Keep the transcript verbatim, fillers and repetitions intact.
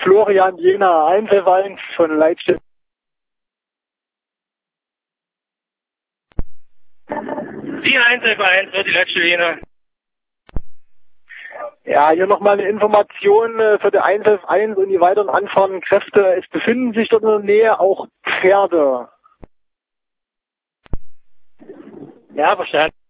Florian Jena, eins elf eins von Leitstelle. Die eins elf eins, die Leitstelle Jena. Ja, hier nochmal eine Information äh, für die eins elf eins und die weiteren anfahrenden Kräfte. Es befinden sich dort in der Nähe auch Pferde. Ja, verstanden.